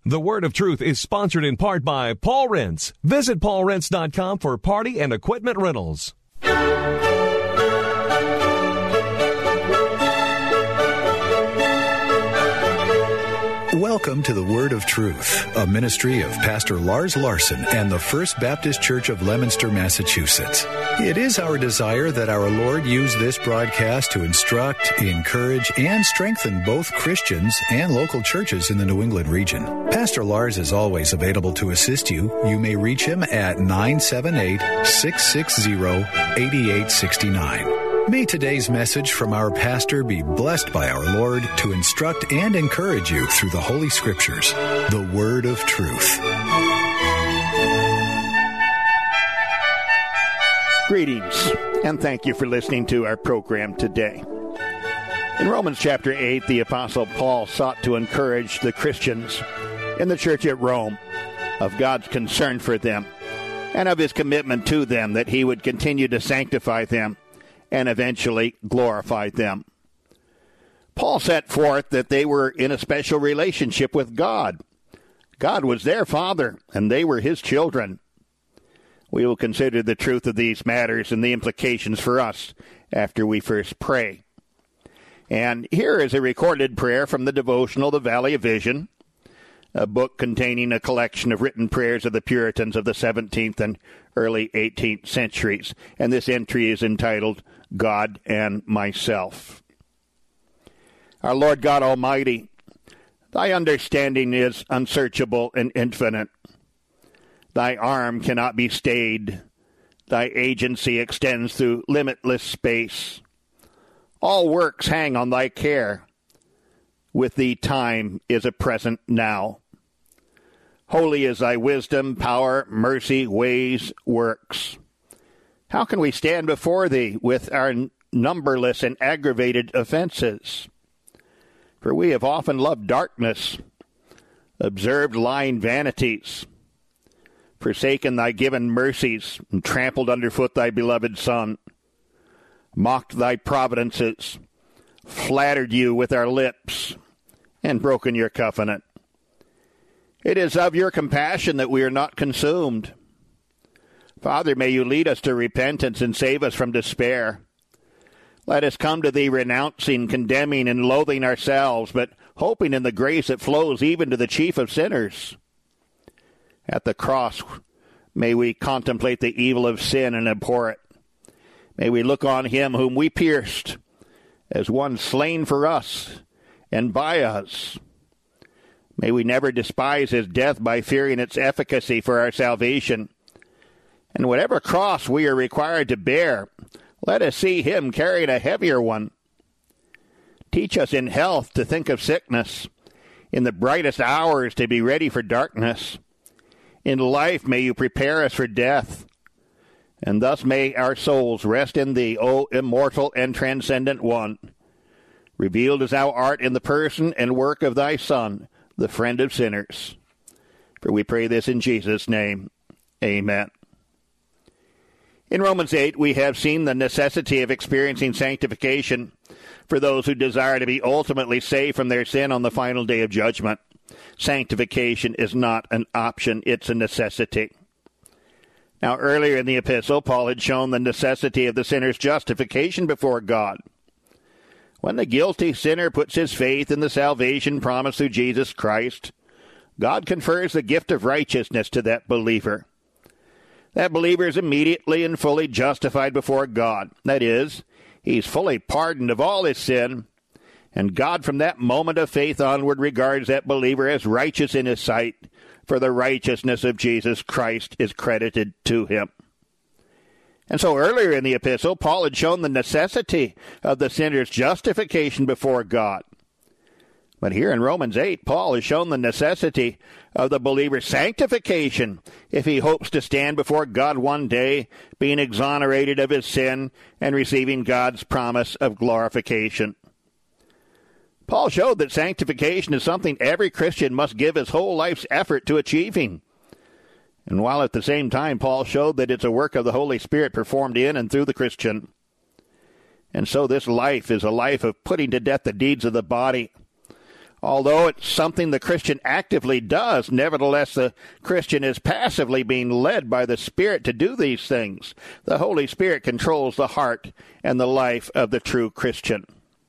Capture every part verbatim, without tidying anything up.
The Word of Truth is sponsored in part by Paul Rents. Visit paul rents dot com for party and equipment rentals. Welcome to the Word of Truth, a ministry of Pastor Lars Larson and the First Baptist Church of Leominster, Massachusetts. It is our desire that our Lord use this broadcast to instruct, encourage, and strengthen both Christians and local churches in the New England region. Pastor Lars is always available to assist you. You may reach him at nine seven eight, six six zero, eight eight six nine. May today's message from our pastor be blessed by our Lord to instruct and encourage you through the Holy Scriptures, the Word of Truth. Greetings, and thank you for listening to our program today. In Romans chapter eight, the Apostle Paul sought to encourage the Christians in the church at Rome of God's concern for them and of his commitment to them that he would continue to sanctify them and eventually glorified them. Paul set forth that they were in a special relationship with God. God was their Father, and they were his children. We will consider the truth of these matters and the implications for us after we first pray. And here is a recorded prayer from the devotional The Valley of Vision, a book containing a collection of written prayers of the Puritans of the seventeenth and early eighteenth centuries. And this entry is entitled, God and Myself. Our Lord God Almighty, thy understanding is unsearchable and infinite. Thy arm cannot be stayed. Thy agency extends through limitless space. All works hang on thy care. With thee time is a present now. Holy is thy wisdom, power, mercy, ways, works. How can we stand before thee with our numberless and aggravated offenses? For we have often loved darkness, observed lying vanities, forsaken thy given mercies, and trampled underfoot thy beloved Son, mocked thy providences, flattered you with our lips, and broken your covenant. It is of your compassion that we are not consumed. Father, may you lead us to repentance and save us from despair. Let us come to thee renouncing, condemning, and loathing ourselves, but hoping in the grace that flows even to the chief of sinners. At the cross, may we contemplate the evil of sin and abhor it. May we look on him whom we pierced as one slain for us and by us. May we never despise his death by fearing its efficacy for our salvation. And whatever cross we are required to bear, let us see him carrying a heavier one. Teach us in health to think of sickness, in the brightest hours to be ready for darkness. In life may you prepare us for death, and thus may our souls rest in thee, O immortal and transcendent one, revealed as thou art in the person and work of thy Son, the friend of sinners. For we pray this in Jesus' name. Amen. In Romans eight, we have seen the necessity of experiencing sanctification for those who desire to be ultimately saved from their sin on the final day of judgment. Sanctification is not an option, it's a necessity. Now, earlier in the epistle, Paul had shown the necessity of the sinner's justification before God. When the guilty sinner puts his faith in the salvation promised through Jesus Christ, God confers the gift of righteousness to that believer. That believer is immediately and fully justified before God. That is, he's fully pardoned of all his sin, and God from that moment of faith onward regards that believer as righteous in his sight, for the righteousness of Jesus Christ is credited to him. And so earlier in the epistle, Paul had shown the necessity of the sinner's justification before God. But here in Romans eight, Paul has shown the necessity of the believer's sanctification if he hopes to stand before God one day, being exonerated of his sin and receiving God's promise of glorification. Paul showed that sanctification is something every Christian must give his whole life's effort to achieving. And while at the same time Paul showed that it's a work of the Holy Spirit performed in and through the Christian. And so this life is a life of putting to death the deeds of the body, Although it's something the Christian actively does, nevertheless the Christian is passively being led by the Spirit to do these things. The Holy Spirit controls the heart and the life of the true Christian.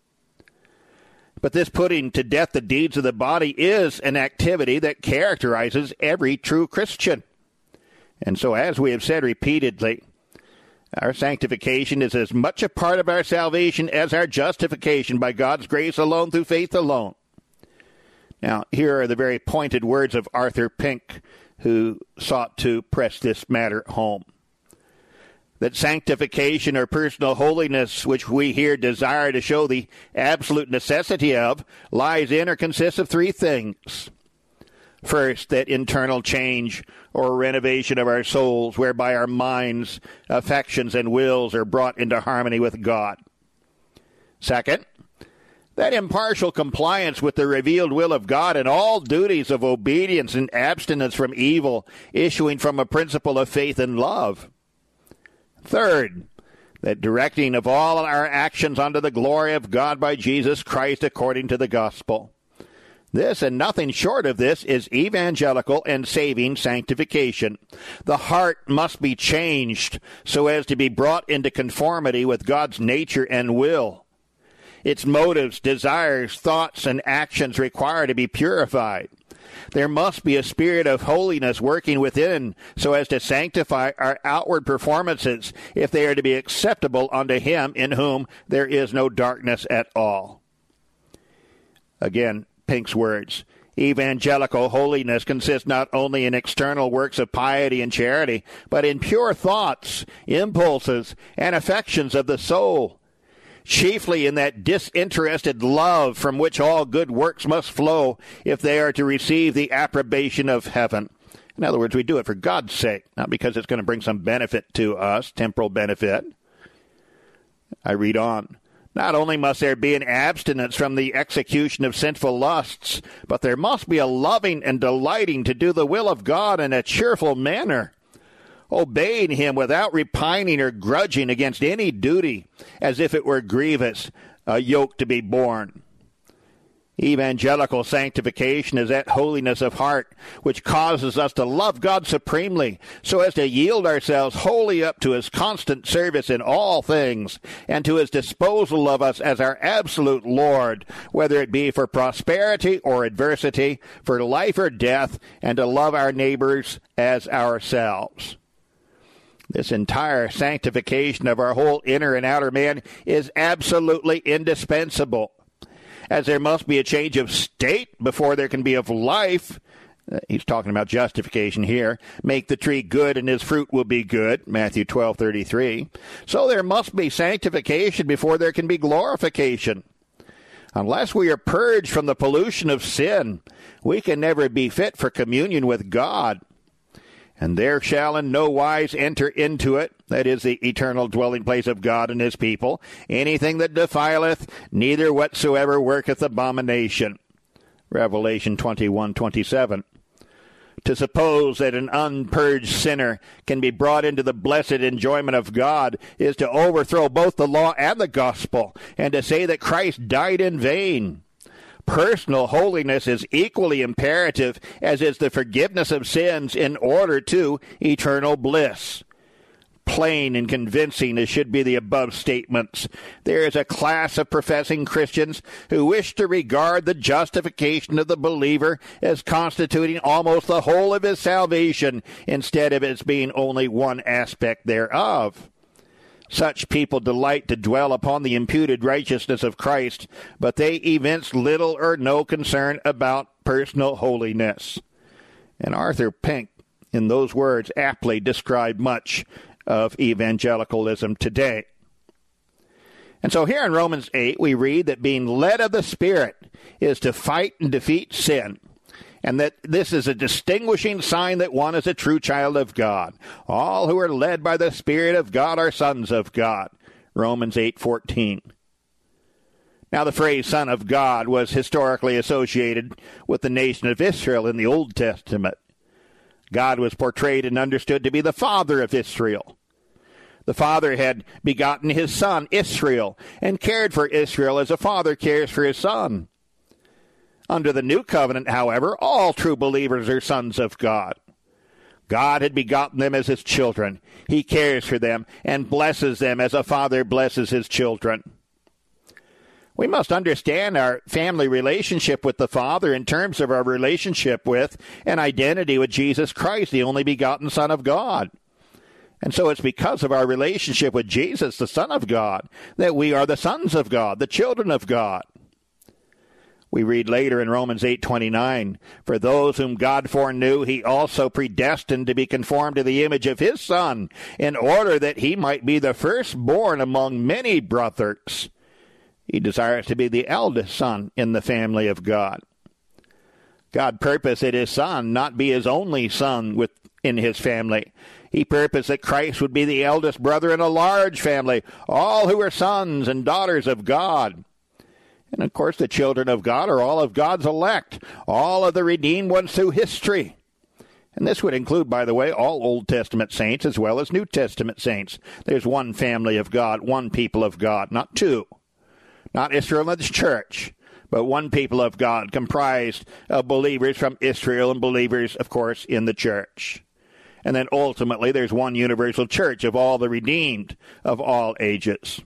But this putting to death the deeds of the body is an activity that characterizes every true Christian. And so, as we have said repeatedly, our sanctification is as much a part of our salvation as our justification by God's grace alone through faith alone. Now, here are the very pointed words of Arthur Pink, who sought to press this matter home. That sanctification or personal holiness, which we here desire to show the absolute necessity of, lies in or consists of three things. First, that internal change or renovation of our souls, whereby our minds, affections, and wills are brought into harmony with God. Second, that impartial compliance with the revealed will of God and all duties of obedience and abstinence from evil, issuing from a principle of faith and love. Third, that directing of all our actions unto the glory of God by Jesus Christ according to the gospel. This and nothing short of this is evangelical and saving sanctification. The heart must be changed so as to be brought into conformity with God's nature and will. Its motives, desires, thoughts, and actions require to be purified. There must be a spirit of holiness working within so as to sanctify our outward performances if they are to be acceptable unto Him in whom there is no darkness at all. Again, Pink's words. Evangelical holiness consists not only in external works of piety and charity, but in pure thoughts, impulses, and affections of the soul, chiefly in that disinterested love from which all good works must flow if they are to receive the approbation of heaven. In other words, we do it for God's sake, not because it's going to bring some benefit to us, temporal benefit. I read on. Not only must there be an abstinence from the execution of sinful lusts, but there must be a loving and delighting to do the will of God in a cheerful manner, obeying Him without repining or grudging against any duty, as if it were grievous, a yoke to be borne. Evangelical sanctification is that holiness of heart which causes us to love God supremely, so as to yield ourselves wholly up to His constant service in all things, and to His disposal of us as our absolute Lord, whether it be for prosperity or adversity, for life or death, and to love our neighbors as ourselves. This entire sanctification of our whole inner and outer man is absolutely indispensable, as there must be a change of state before there can be of life. Uh, he's talking about justification here. Make the tree good and his fruit will be good, Matthew twelve thirty-three. So there must be sanctification before there can be glorification. Unless we are purged from the pollution of sin, we can never be fit for communion with God. And there shall in no wise enter into it, that is the eternal dwelling place of God and His people, anything that defileth, neither whatsoever worketh abomination. Revelation twenty-one twenty-seven. To suppose that an unpurged sinner can be brought into the blessed enjoyment of God is to overthrow both the law and the gospel, and to say that Christ died in vain. Personal holiness is equally imperative, as is the forgiveness of sins in order to eternal bliss. Plain and convincing as should be the above statements, there is a class of professing Christians who wish to regard the justification of the believer as constituting almost the whole of his salvation, instead of its being only one aspect thereof. Such people delight to dwell upon the imputed righteousness of Christ, but they evince little or no concern about personal holiness. And Arthur Pink, in those words, aptly described much of evangelicalism today. And so here in Romans eight, we read that being led of the Spirit is to fight and defeat sin, and that this is a distinguishing sign that one is a true child of God. All who are led by the Spirit of God are sons of God. Romans eight fourteen. Now the phrase son of God was historically associated with the nation of Israel in the Old Testament. God was portrayed and understood to be the father of Israel. The father had begotten his son, Israel, and cared for Israel as a father cares for his son. Under the new covenant, however, all true believers are sons of God. God had begotten them as his children. He cares for them and blesses them as a father blesses his children. We must understand our family relationship with the Father in terms of our relationship with and identity with Jesus Christ, the only begotten Son of God. And so it's because of our relationship with Jesus, the Son of God, that we are the sons of God, the children of God. We read later in Romans eight twenty-nine, "For those whom God foreknew, he also predestined to be conformed to the image of his Son, in order that he might be the firstborn among many brothers." He desires to be the eldest son in the family of God. God purposed that his Son not be his only son within his family. He purposed that Christ would be the eldest brother in a large family, all who are sons and daughters of God. And of course, the children of God are all of God's elect, all of the redeemed ones through history. And this would include, by the way, all Old Testament saints as well as New Testament saints. There's one family of God, one people of God, not two. Not Israel and the church, but one people of God comprised of believers from Israel and believers, of course, in the church. And then ultimately there's one universal church of all the redeemed of all ages.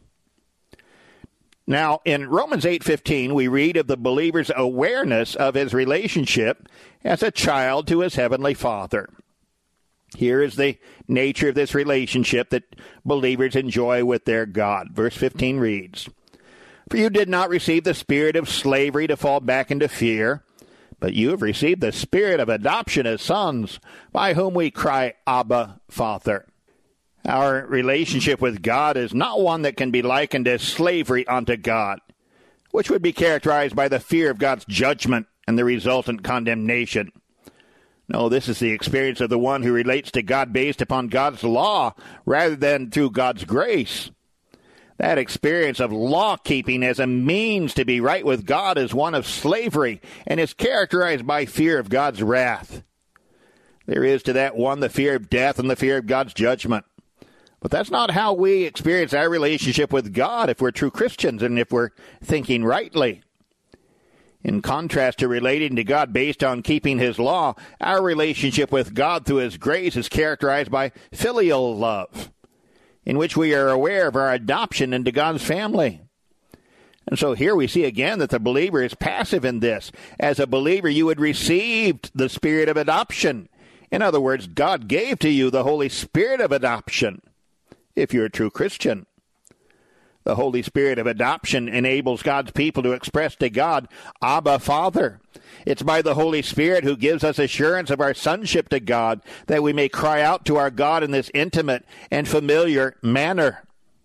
Now, in Romans eight fifteen, we read of the believer's awareness of his relationship as a child to his heavenly Father. Here is the nature of this relationship that believers enjoy with their God. Verse fifteen reads, "For you did not receive the spirit of slavery to fall back into fear, but you have received the spirit of adoption as sons, by whom we cry, Abba, Father." Our relationship with God is not one that can be likened as slavery unto God, which would be characterized by the fear of God's judgment and the resultant condemnation. No, this is the experience of the one who relates to God based upon God's law rather than through God's grace. That experience of law-keeping as a means to be right with God is one of slavery and is characterized by fear of God's wrath. There is to that one the fear of death and the fear of God's judgment. But that's not how we experience our relationship with God if we're true Christians and if we're thinking rightly. In contrast to relating to God based on keeping his law, our relationship with God through his grace is characterized by filial love, in which we are aware of our adoption into God's family. And so here we see again that the believer is passive in this. As a believer, you had received the spirit of adoption. In other words, God gave to you the Holy Spirit of adoption, if you're a true Christian. The Holy Spirit of adoption enables God's people to express to God, Abba, Father. It's by the Holy Spirit who gives us assurance of our sonship to God that we may cry out to our God in this intimate and familiar manner.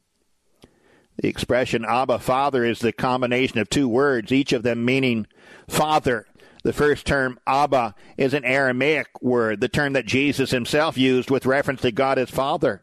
The expression Abba, Father is the combination of two words, each of them meaning Father. The first term, Abba, is an Aramaic word, the term that Jesus himself used with reference to God as Father.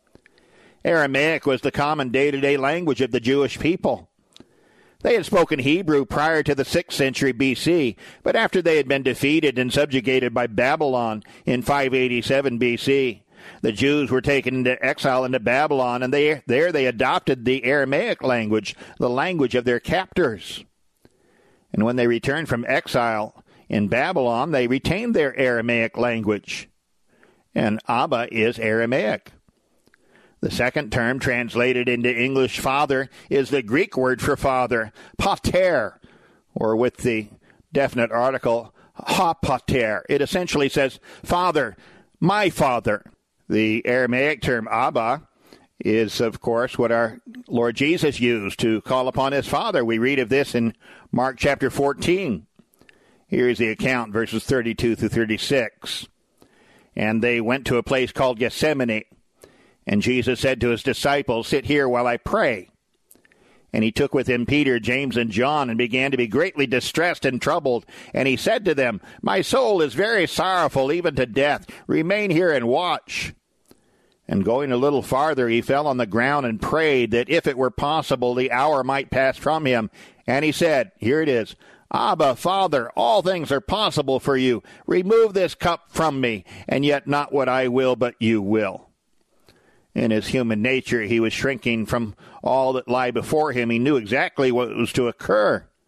Aramaic was the common day-to-day language of the Jewish people. They had spoken Hebrew prior to the sixth century B C, but after they had been defeated and subjugated by Babylon in five eighty-seven B C, the Jews were taken into exile into Babylon, and they, there they adopted the Aramaic language, the language of their captors. And when they returned from exile in Babylon, they retained their Aramaic language. And Abba is Aramaic. The second term translated into English father is the Greek word for father, pater, or with the definite article, ha pater. It essentially says, Father, my Father. The Aramaic term Abba is, of course, what our Lord Jesus used to call upon his Father. We read of this in Mark chapter fourteen. Here is the account, verses thirty-two through thirty-six. And they went to a place called Gethsemane. And Jesus said to his disciples, Sit here while I pray. And he took with him Peter, James, and John, and began to be greatly distressed and troubled. And he said to them, My soul is very sorrowful, even to death. Remain here and watch. And going a little farther, he fell on the ground and prayed that if it were possible, the hour might pass from him. And he said, here it is, Abba, Father, all things are possible for you. Remove this cup from me, and yet not what I will, but you will. In his human nature, he was shrinking from all that lay before him. He knew exactly what was to occur.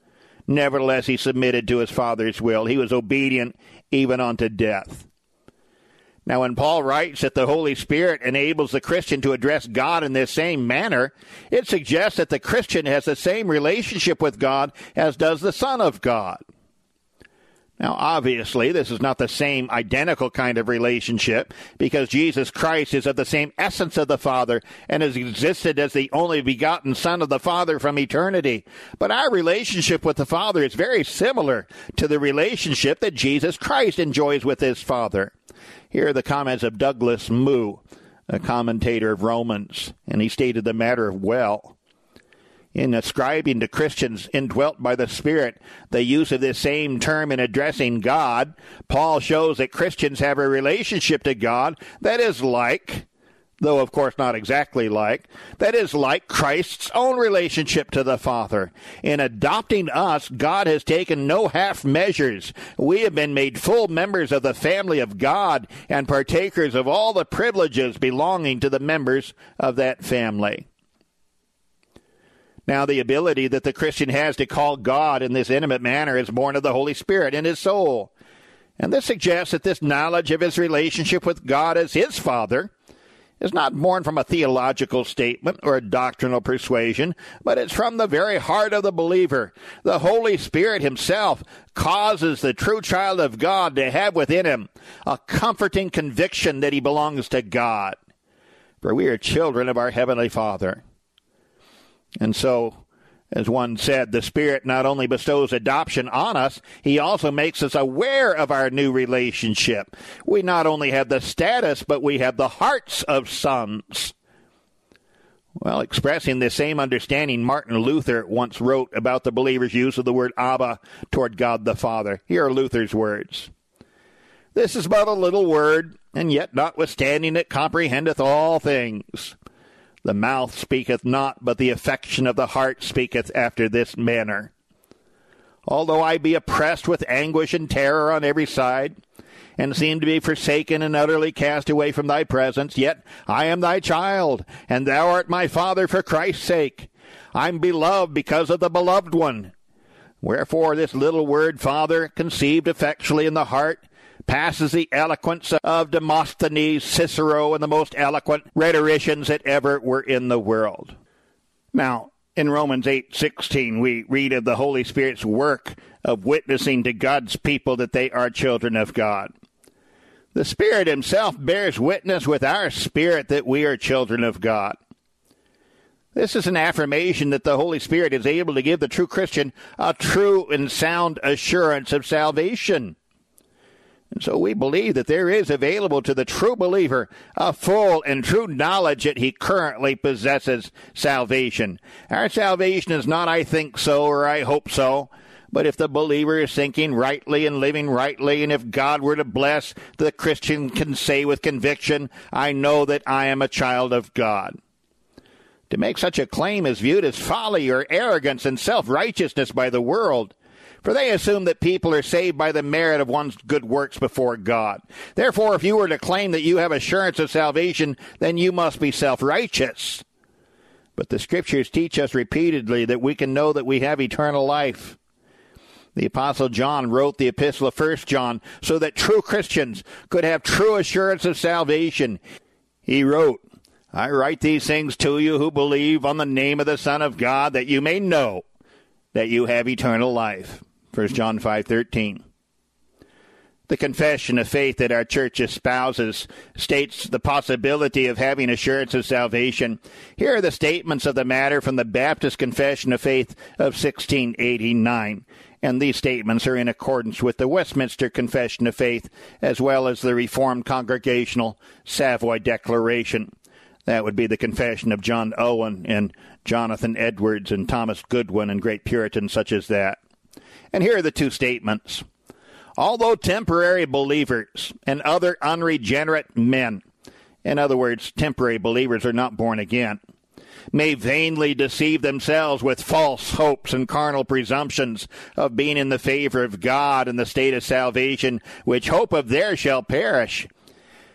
Nevertheless, he submitted to his Father's will. He was obedient even unto death. Now, when Paul writes that the Holy Spirit enables the Christian to address God in this same manner, it suggests that the Christian has the same relationship with God as does the Son of God. Now, obviously, this is not the same identical kind of relationship, because Jesus Christ is of the same essence of the Father and has existed as the only begotten Son of the Father from eternity. But our relationship with the Father is very similar to the relationship that Jesus Christ enjoys with his Father. Here are the comments of Douglas Moo, a commentator of Romans, and he stated the matter well. In ascribing to Christians indwelt by the Spirit the use of this same term in addressing God, Paul shows that Christians have a relationship to God that is like, though of course not exactly like, that is like Christ's own relationship to the Father. In adopting us, God has taken no half measures. We have been made full members of the family of God and partakers of all the privileges belonging to the members of that family. Now, the ability that the Christian has to call God in this intimate manner is born of the Holy Spirit in his soul. And this suggests that this knowledge of his relationship with God as his Father is not born from a theological statement or a doctrinal persuasion, but it's from the very heart of the believer. The Holy Spirit himself causes the true child of God to have within him a comforting conviction that he belongs to God. For we are children of our Heavenly Father. And so, as one said, the Spirit not only bestows adoption on us, he also makes us aware of our new relationship. We not only have the status, but we have the hearts of sons. Well, expressing the same understanding, Martin Luther once wrote about the believer's use of the word Abba toward God the Father. Here are Luther's words. This is but a little word, and yet notwithstanding it comprehendeth all things. The mouth speaketh not, but the affection of the heart speaketh after this manner. Although I be oppressed with anguish and terror on every side, and seem to be forsaken and utterly cast away from thy presence, yet I am thy child, and thou art my Father for Christ's sake. I'm beloved because of the beloved one. Wherefore this little word, Father, conceived effectually in the heart, passes the eloquence of Demosthenes, Cicero, and the most eloquent rhetoricians that ever were in the world. Now, in Romans eight sixteen, we read of the Holy Spirit's work of witnessing to God's people that they are children of God. The Spirit himself bears witness with our spirit that we are children of God. This is an affirmation that the Holy Spirit is able to give the true Christian a true and sound assurance of salvation. And so we believe that there is available to the true believer a full and true knowledge that he currently possesses salvation. Our salvation is not I think so or I hope so, but if the believer is thinking rightly and living rightly, and if God were to bless, the Christian can say with conviction, I know that I am a child of God. To make such a claim is viewed as folly or arrogance and self-righteousness by the world. For they assume that people are saved by the merit of one's good works before God. Therefore, if you were to claim that you have assurance of salvation, then you must be self-righteous. But the Scriptures teach us repeatedly that we can know that we have eternal life. The Apostle John wrote the epistle of First John so that true Christians could have true assurance of salvation. He wrote, I write these things to you who believe on the name of the Son of God, that you may know that you have eternal life. First John five thirteen. The confession of faith that our church espouses states the possibility of having assurance of salvation. Here are the statements of the matter from the Baptist Confession of Faith of sixteen eighty-nine. And these statements are in accordance with the Westminster Confession of Faith, as well as the Reformed Congregational Savoy Declaration. That would be the confession of John Owen and Jonathan Edwards and Thomas Goodwin and great Puritans such as that. And here are the two statements. Although temporary believers and other unregenerate men, in other words, temporary believers are not born again, may vainly deceive themselves with false hopes and carnal presumptions of being in the favor of God and the state of salvation, which hope of theirs shall perish.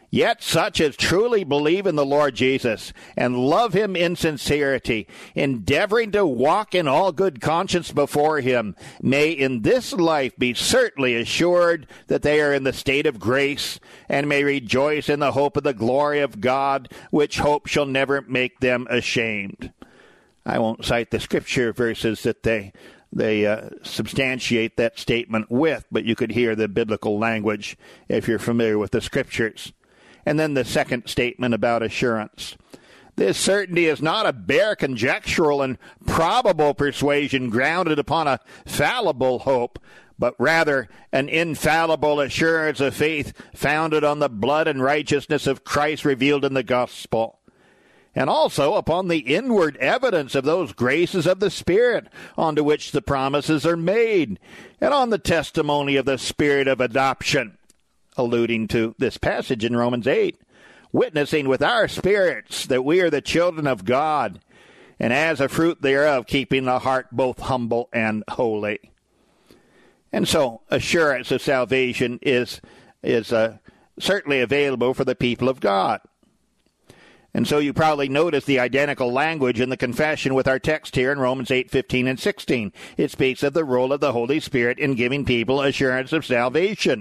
Yet such as truly believe in the Lord Jesus and love him in sincerity, endeavoring to walk in all good conscience before him, may in this life be certainly assured that they are in the state of grace, and may rejoice in the hope of the glory of God, which hope shall never make them ashamed. I won't cite the scripture verses that they they uh, substantiate that statement with, but you could hear the biblical language if you're familiar with the scriptures. And then the second statement about assurance. This certainty is not a bare conjectural and probable persuasion grounded upon a fallible hope, but rather an infallible assurance of faith founded on the blood and righteousness of Christ revealed in the gospel, and also upon the inward evidence of those graces of the Spirit unto which the promises are made, and on the testimony of the Spirit of adoption, alluding to this passage in Romans eight, witnessing with our spirits that we are the children of God, and as a fruit thereof, keeping the heart both humble and holy. And so, assurance of salvation is, is uh, certainly available for the people of God. And so you probably notice the identical language in the confession with our text here in Romans eight, fifteen and sixteen. It speaks of the role of the Holy Spirit in giving people assurance of salvation.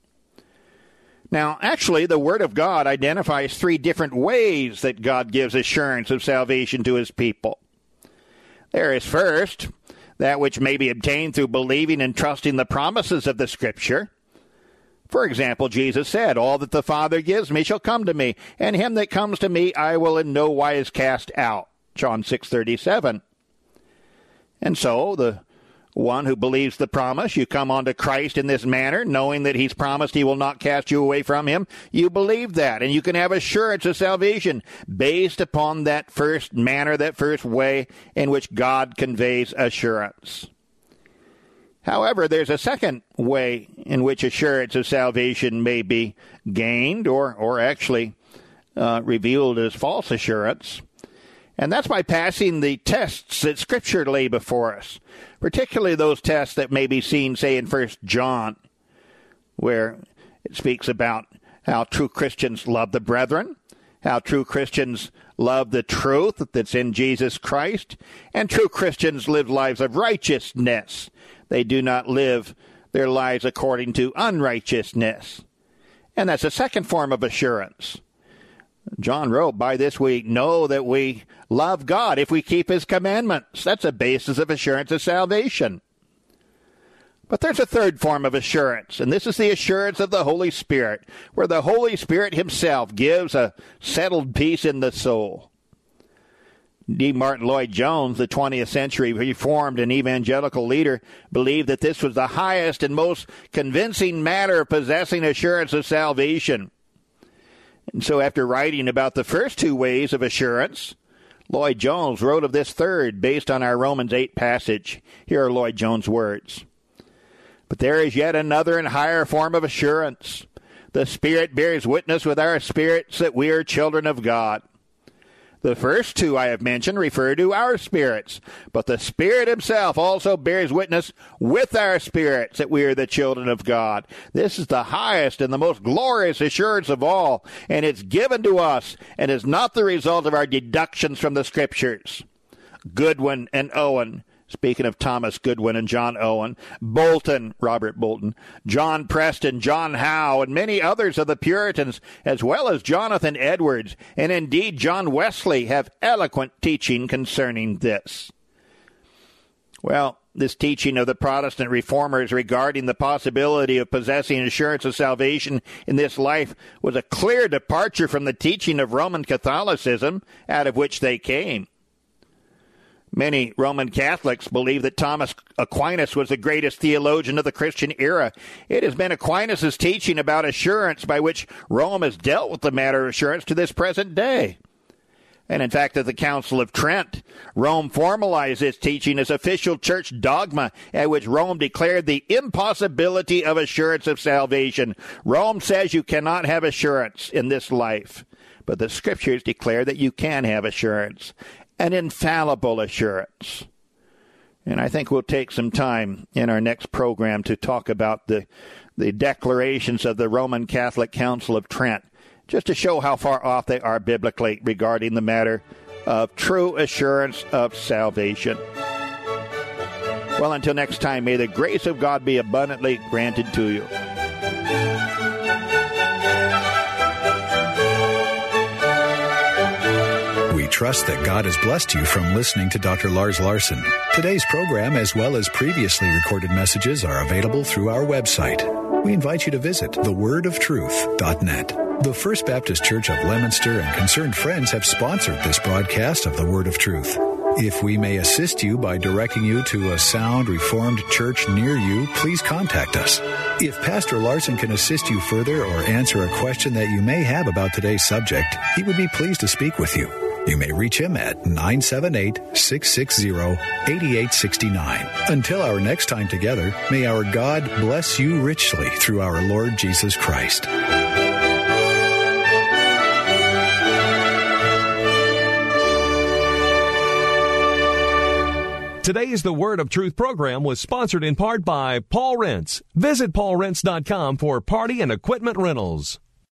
Now, actually, the Word of God identifies three different ways that God gives assurance of salvation to his people. There is first, that which may be obtained through believing and trusting the promises of the Scripture. For example, Jesus said, "All that the Father gives me shall come to me, and him that comes to me I will in no wise cast out." John six thirty-seven. And so, the one who believes the promise, you come unto Christ in this manner, knowing that he's promised he will not cast you away from him. You believe that, and you can have assurance of salvation based upon that first manner, that first way in which God conveys assurance. However, there's a second way in which assurance of salvation may be gained, or, or actually uh, revealed as false assurance. And that's by passing the tests that Scripture lay before us, particularly those tests that may be seen, say, in First John, where it speaks about how true Christians love the brethren, how true Christians love the truth that's in Jesus Christ, and true Christians live lives of righteousness. They do not live their lives according to unrighteousness. And that's a second form of assurance. John wrote, "By this we know that we love God if we keep his commandments." That's a basis of assurance of salvation. But there's a third form of assurance, and this is the assurance of the Holy Spirit, where the Holy Spirit himself gives a settled peace in the soul. D. Martin Lloyd-Jones, the twentieth century Reformed and evangelical leader, believed that this was the highest and most convincing matter of possessing assurance of salvation. And so after writing about the first two ways of assurance, Lloyd-Jones wrote of this third based on our Romans eight passage. Here are Lloyd-Jones' words. "But there is yet another and higher form of assurance. The Spirit bears witness with our spirits that we are children of God. The first two I have mentioned refer to our spirits, but the Spirit himself also bears witness with our spirits that we are the children of God. This is the highest and the most glorious assurance of all, and it's given to us and is not the result of our deductions from the Scriptures." Goodwin and Owen, speaking of Thomas Goodwin and John Owen, Bolton, Robert Bolton, John Preston, John Howe, and many others of the Puritans, as well as Jonathan Edwards, and indeed John Wesley, have eloquent teaching concerning this. Well, this teaching of the Protestant reformers regarding the possibility of possessing assurance of salvation in this life was a clear departure from the teaching of Roman Catholicism, out of which they came. Many Roman Catholics believe that Thomas Aquinas was the greatest theologian of the Christian era. It has been Aquinas' teaching about assurance by which Rome has dealt with the matter of assurance to this present day. And in fact, at the Council of Trent, Rome formalized its teaching as official church dogma, at which Rome declared the impossibility of assurance of salvation. Rome says you cannot have assurance in this life, but the Scriptures declare that you can have assurance. An infallible assurance. And I think we'll take some time in our next program to talk about the, the declarations of the Roman Catholic Council of Trent just to show how far off they are biblically regarding the matter of true assurance of salvation. Well, until next time, may the grace of God be abundantly granted to you. We trust that God has blessed you from listening to Doctor Lars Larson. Today's program, as well as previously recorded messages, are available through our website. We invite you to visit the word of truth dot net. The First Baptist Church of Leominster and concerned friends have sponsored this broadcast of the Word of Truth. If we may assist you by directing you to a sound Reformed church near you, please contact us. If Pastor Larson can assist you further or answer a question that you may have about today's subject, he would be pleased to speak with you. You may reach him at nine seven eight, six six zero, eight eight six nine. Until our next time together, may our God bless you richly through our Lord Jesus Christ. Today's The Word of Truth program was sponsored in part by Paul Rents. Visit paul rents dot com for party and equipment rentals.